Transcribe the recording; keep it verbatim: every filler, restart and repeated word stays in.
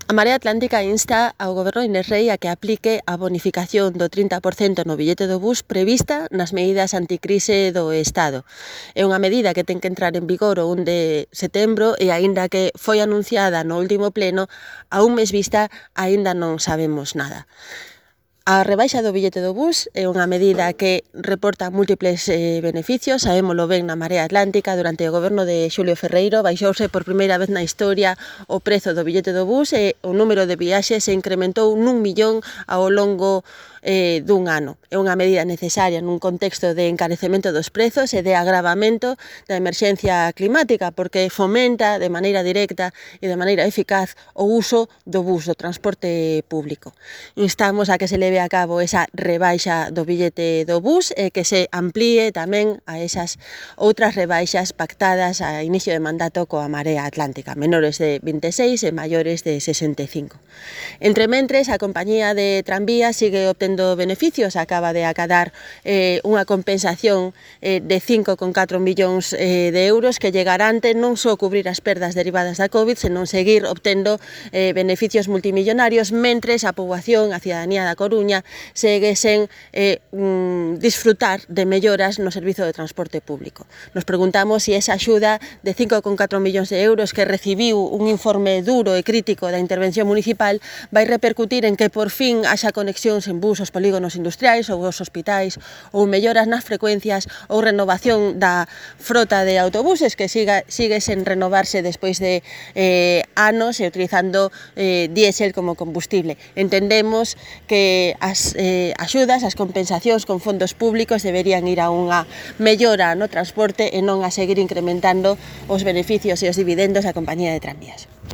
A Marea Atlántica insta ao Goberno de Inés Rei a que aplique a bonificación do trinta por cento no billete do bus prevista nas medidas anticrise do Estado. É unha medida que ten que entrar en vigor o un de setembro e, aínda que foi anunciada no último pleno, a un mes vista aínda non sabemos nada. A rebaixa do billete do bus é unha medida que reporta múltiples eh, beneficios. Sabémolo ben na Marea Atlántica. Durante o goberno de Xulio Ferreiro baixouse por primeira vez na historia o prezo do billete do bus e o número de viaxes se incrementou nun millón ao longo eh, dun ano. É unha medida necesaria nun contexto de encarecemento dos prezos e de agravamento da emerxencia climática, porque fomenta de maneira directa e de maneira eficaz o uso do bus, do transporte público. Instamos a que se leve a cabo esa rebaixa do billete do bus e que se amplíe tamén a esas outras rebaixas pactadas a inicio de mandato coa Marea Atlántica, menores de vinte e seis e maiores de sesenta e cinco. Entre mentres, a compañía de tranvías sigue obtendo beneficios. Acaba de acadar eh, unha compensación eh, de cinco coma catro millóns eh, de euros que lle garante non só cubrir as perdas derivadas da COVID, senón seguir obtendo eh, beneficios multimillonarios, mentres a poboación, a cidadanía da Coruña, segue sen eh, mm, disfrutar de melloras no servizo de transporte público. Nos preguntamos se esa axuda de cinco coma catro millóns de euros que recibiu un informe duro e crítico da intervención municipal vai repercutir en que por fin haxa conexións en bus aos polígonos industriais ou aos hospitais, ou melloras nas frecuencias ou renovación da frota de autobuses que siga, sigue sen renovarse despois de eh, anos e utilizando eh, diésel como combustible. Entendemos que as eh, axudas, as compensacións con fondos públicos deberían ir a unha mellora no transporte e non a seguir incrementando os beneficios e os dividendos da compañía de tranvías.